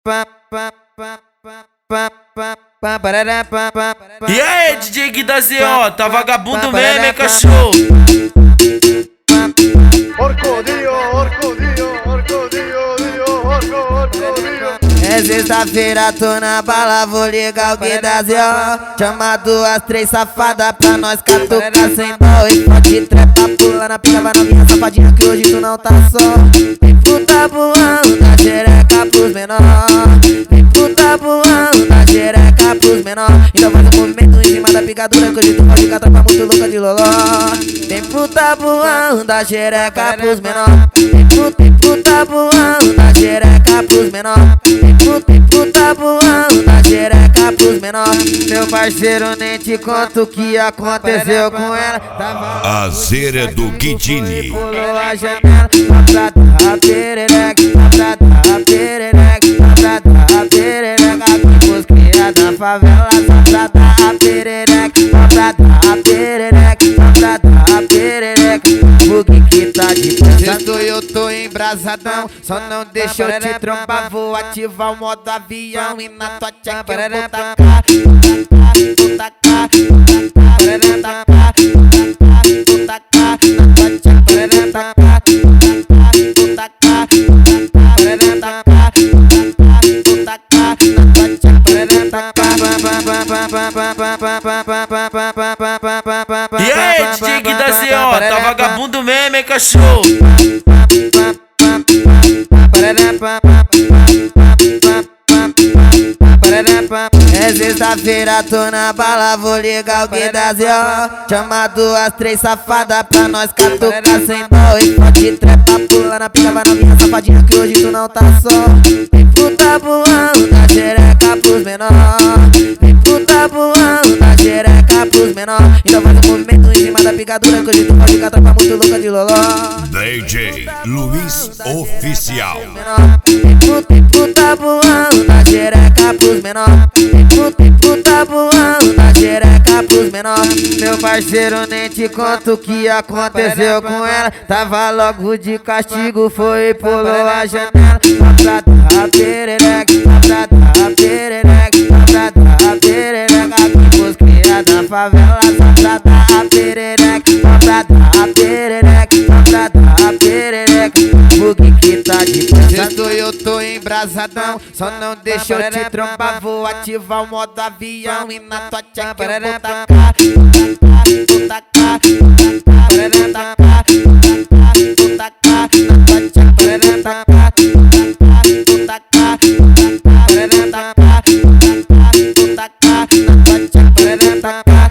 E aí, DJ Gui da ZO, tá vagabundo mesmo, hein, cachorro? É sexta-feira, tô na bala, vou ligar o Gui da ZO. Chama duas, três safadas pra nós catucar sem dó. E pode trepa, pula na pica, vai novinha safadinha que hoje tu não tá só. Tem puta voando na xereca pros menor. Tem puta voando na xereca pros menor. Então faz um movimento em cima da picadura que hoje tu pode catar pra muito louca de loló. Tem puta voando na xereca pros menor. Tem puta voando na xereca pros menor. Tem puta voando na xereca pros menor. Meu parceiro, nem te conto o que aconteceu com ela. A zera do Guidini. Pulou a janela, só pra dar perereca, só pra dar perereca, só pra dar perereca. Que pros cria da favela, só pra dar perereca, só pra dar perereca, só pra dar perereca. O que tá de pensando? Eu tô embrasadão, só não deixa eu te trombar. Vou ativar o modo avião e na tua tcheca eu vou tacar, vou tacar, vou tacar, vou tacar, na tua tcheca vou tacar, vou tacar, vou tacar, vou tacar, na tua tcheca vou tacar. E aí, DJ Gui da ZO, tá vagabundo mesmo, hein, cachorro? É sexta-feira, tô na bala, vou ligar o Gui da ZO. Chama duas, três safadas pra nós catucar sem dó. E pode trepa, pula na pica, vai novinha safadinha que hoje tu não tá só. Tem puta voando na xereca pros menor. Tem puta voando na xereca pros menor. Então faz um movimento em cima da picadura que hoje tu pode catar pra muito louca de loló. DJ Luiz Oficial. Tem puta voando na xereca pros menor. Tem puta voando na xereca pros menor. Meu parceiro, nem te conto o que aconteceu com ela. Tava logo de castigo, foi e pulou a janela. Só pra dar perereca, só pra dar perereca, só pra dar perereca. Que pros cria da favela, só pra dar perereca, só pra dar perereca, só pra dar perereca. O que tá de pensando? Eu tô embrasadão, só não deixa eu te trombar. Vou ativar o modo avião e na tua tcheca eu vou tacar, vou tacar, vou tacar, vou tacar, na tua tcheca vou tacar, vou tacar, vou tacar, vou tacar, na tua tcheca vou tacar.